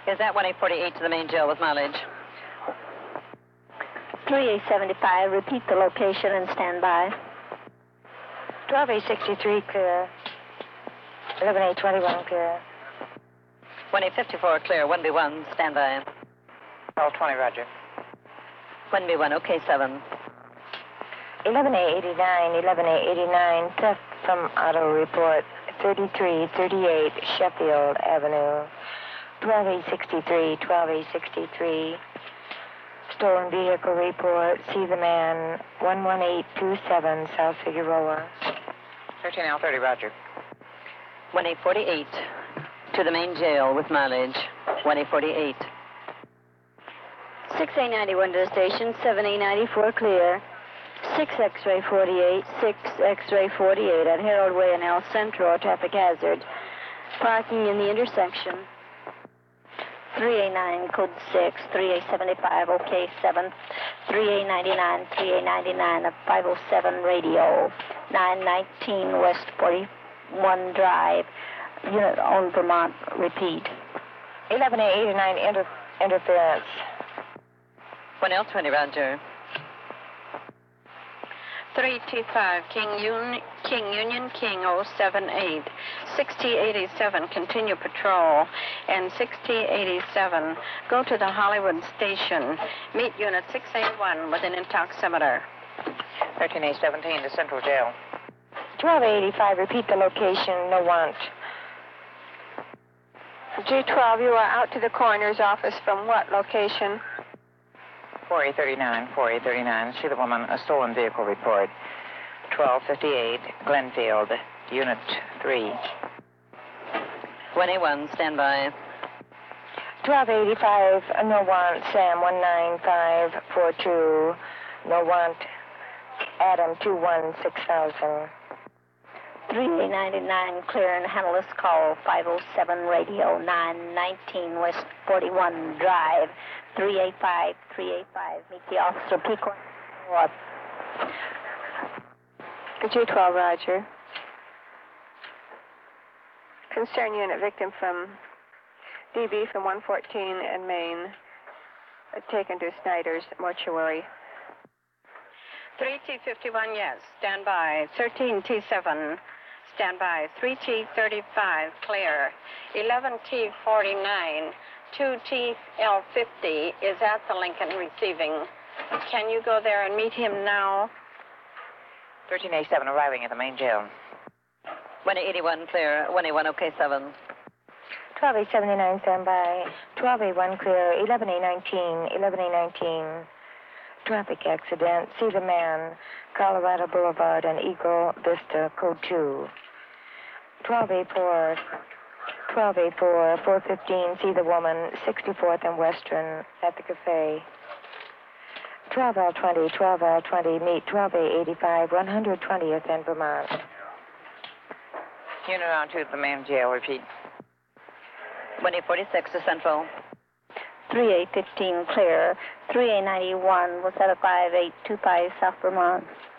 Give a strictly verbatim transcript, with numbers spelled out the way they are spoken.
Is that one A forty-eight to the main jail with mileage? three A seventy-five, repeat the location and stand by. twelve A sixty-three, clear. eleven A twenty-one, clear. one A fifty-four, clear. one B one, stand by. twelve twenty, roger. one B one, okay, seven. eleven A eighty-nine, eleven A eighty-nine, theft from auto report, thirty-three thirty-eight Sheffield Avenue. twelve A sixty-three, twelve A sixty-three. Stolen vehicle report, see the man, one one eight two seven South Figueroa. thirteen L thirty, roger. one A forty-eight to the main jail with mileage. one A forty-eight. six A ninety-one to the station, seven A ninety-four, clear. six X-ray forty-eight, six X-ray forty-eight at Harold Way and El Centro, traffic hazard. Parking in the intersection. three A nine, code six, three A seventy-five, okay, seven, three A ninety-nine, three A ninety-nine, at five oh seven radio, nine nineteen West forty-one Drive, unit on Vermont, repeat. eleven A eighty-nine, inter interference. one L twenty, roger. three T five, King, Un King Union King oh seven eight. six T eighty-seven, continue patrol. And six T eighty-seven, go to the Hollywood station. Meet unit six A one with an intoximeter. thirteen A seventeen to Central Jail. twelve A eighty-five, repeat the location, no want. G twelve, you are out to the coroner's office from what location? four A thirty-nine, four A thirty-nine, see the woman, a stolen vehicle report. twelve fifty-eight, Glenfield, unit three. one A one, stand by. twelve eighty-five, no want, Sam, one nine five four two, no want, Adam, two one six thousand. three A ninety-nine, clear and handle this call, five oh seven radio, nine nineteen West forty-one Drive, three A five, three A five, meet the officer, Pico. What? G twelve, roger. Concern unit victim from D B from one fourteen and Maine, uh, taken to Snyder's mortuary. three T fifty-one, yes, stand by. thirteen T seven, stand by. three T thirty-five, clear. eleven T forty-nine, two T L fifty is at the Lincoln receiving. Can you go there and meet him now? thirteen A seven, arriving at the main jail. one A eighty-one, clear. one A one, okay, seven. twelve A seventy-nine, stand by. twelve A one, clear. eleven A nineteen, eleven A nineteen. Traffic accident, see the man, Colorado Boulevard and Eagle Vista, code two. twelve A four, twelve A four, four fifteen, see the woman, sixty-fourth and Western, at the cafe. twelve L twenty, twelve L twenty, meet twelve A eighty-five, one hundred twentieth and Vermont. Unit on to the main jail, repeat. one A forty-six to Central. three A fifteen, clear. three A ninety-one was at a five eight two five South Vermont.